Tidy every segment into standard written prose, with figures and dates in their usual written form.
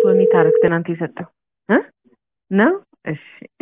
ቶኒ ታረክ ትናንት የሰጠው ነው። እሺ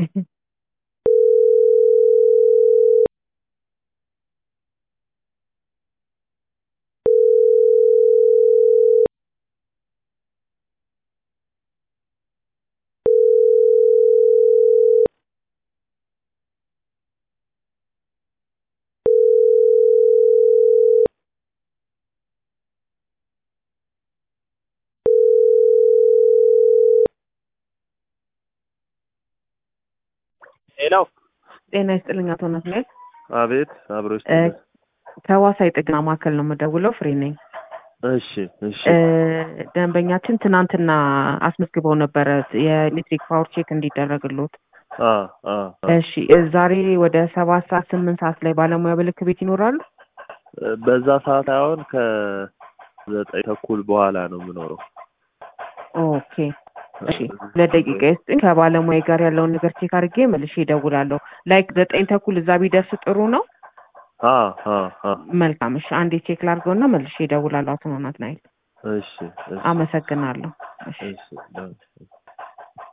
ሄሎ ጤና ይስጥልኝ አቶ ናትናኤል። አቤት አብሮሽ ከዋሳ የጥገና ማዕከል ነው የምደውለው። ፍሬ ነኝ። እሺ እሺ ደንበኛችን ትናንትና አስመዝግበው ነበረ የኤሌክትሪክ ፓወር ቼክ እንዲደረግሎት። እሺ ዛሬ ወደ 7-8 ሰዓት ላይ ባለሙያ በልክ ቤት ይኖራሉ? በዛ ሰዓት አሁን ከ9:30 በኋላ ነው የምኖረው። ኦኬ እሺ ለደቂቃ ይስጥኝ። ከባለሙያ ጋር ያለውን ነገር ቼክ አድርጌ መልሼ እደውላለሁ። ላይክ 9:30 እዛ ቢደርስ ጥሩ ነው። መልካም እሺ፣ አንዴ ቼክ ላድርገውና መልሼ እደውላለሁ። አቶ ናትናኤል እሺ አመሰግናለሁ። እሺ እሺ